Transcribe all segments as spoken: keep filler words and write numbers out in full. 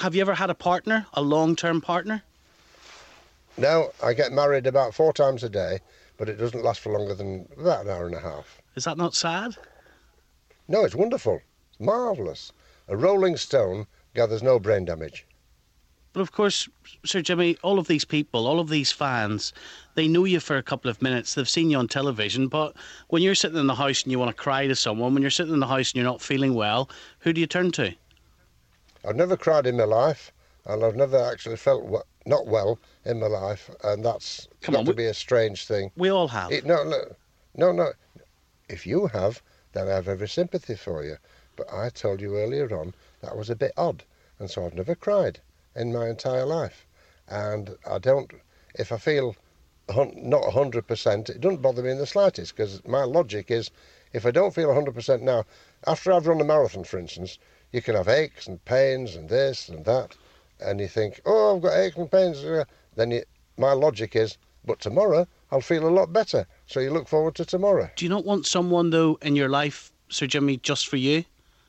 have you ever had a partner, a long-term partner? No, I get married about four times a day, but it doesn't last for longer than about an hour and a half. Is that not sad? No, it's wonderful. It's marvellous. A rolling stone gathers no brain damage. But of course, Sir Jimmy, all of these people, all of these fans, they know you for a couple of minutes, they've seen you on television, but when you're sitting in the house and you want to cry to someone, when you're sitting in the house and you're not feeling well, who do you turn to? I've never cried in my life, and I've never actually felt w- not well in my life, and that's Come got on, to we- be a strange thing. We all have. It, no, no, no, no. If you have, then I have every sympathy for you. But I told you earlier on that was a bit odd, and so I've never cried in my entire life. And I don't, if I feel hun- not one hundred percent, it doesn't bother me in the slightest, because my logic is, if I don't feel one hundred percent now, after I've run a marathon, for instance, you can have aches and pains and this and that, and you think, oh, I've got aches and pains. Then you, my logic is, but tomorrow I'll feel a lot better. So you look forward to tomorrow. Do you not want someone, though, in your life, Sir Jimmy, just for you?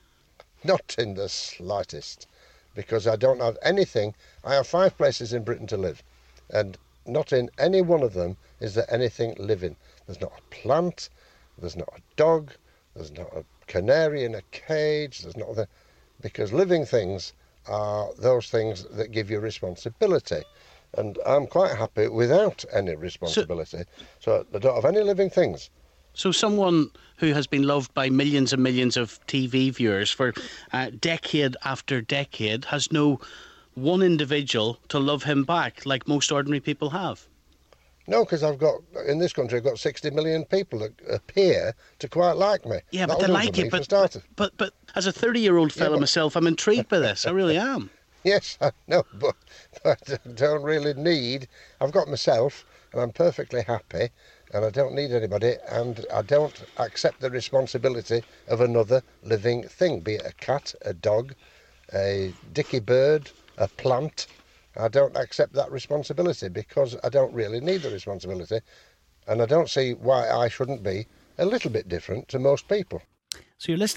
Not in the slightest, because I don't have anything. I have five places in Britain to live, and not in any one of them is there anything living. There's not a plant, there's not a dog, there's not a canary in a cage, there's not the... Because living things are those things that give you responsibility. And I'm quite happy without any responsibility. So, so I don't have any living things. So someone who has been loved by millions and millions of T V viewers for uh, decade after decade has no one individual to love him back like most ordinary people have? No, because I've got, in this country, I've got sixty million people that appear to quite like me. Yeah, That'll but they do like for you. me, for But, starters. but, but as a thirty-year-old fella Yeah, but- myself, I'm intrigued by this. I really am. Yes, I know, but, but I don't really need... I've got myself, and I'm perfectly happy, and I don't need anybody, and I don't accept the responsibility of another living thing, be it a cat, a dog, a dicky bird, a plant. I don't accept that responsibility because I don't really need the responsibility, and I don't see why I shouldn't be a little bit different to most people. So you're listening